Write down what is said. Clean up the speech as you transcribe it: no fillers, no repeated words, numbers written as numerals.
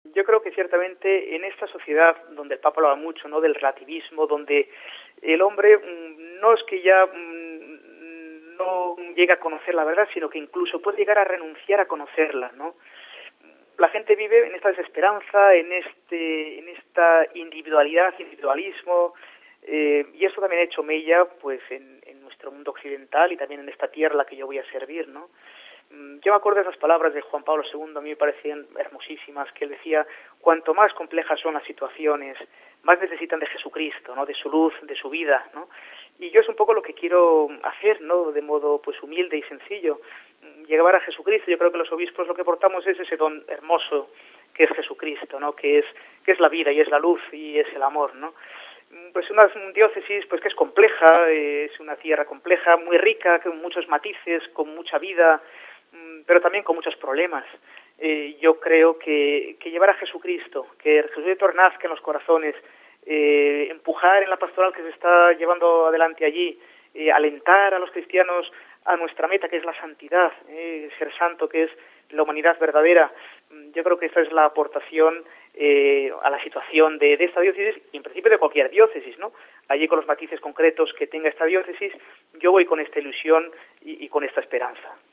Yo creo que ciertamente en esta sociedad donde el Papa habla mucho, ¿no?, del relativismo, donde el hombre no es que ya no llega a conocer la verdad, sino que incluso puede llegar a renunciar a conocerla, ¿no? La gente vive en esta desesperanza, en esta individualismo, y eso también ha hecho mella, pues, en nuestro mundo occidental y también en esta tierra a la que yo voy a servir, ¿no? Yo me acuerdo de esas palabras de Juan Pablo II, a mí me parecían hermosísimas, que él decía: cuanto más complejas son las situaciones, más necesitan de Jesucristo, ¿no?, de su luz, de su vida, ¿no? Y yo es un poco lo que quiero hacer, ¿no?, de modo pues humilde y sencillo, llevar a Jesucristo. Yo creo que los obispos lo que portamos es ese don hermoso que es Jesucristo, ¿no?, que es la vida y es la luz y es el amor, ¿no? Pues una diócesis pues que es compleja, es una tierra compleja, muy rica, con muchos matices, con mucha vida, pero también con muchos problemas. Yo creo que llevar a Jesucristo, que Jesucristo renazca en los corazones, empujar en la pastoral que se está llevando adelante allí, alentar a los cristianos a nuestra meta, que es la santidad, ser santo, que es la humanidad verdadera. Yo creo que esa es la aportación a la situación de esta diócesis y en principio de cualquier diócesis, ¿no? Allí con los matices concretos que tenga esta diócesis, yo voy con esta ilusión y con esta esperanza.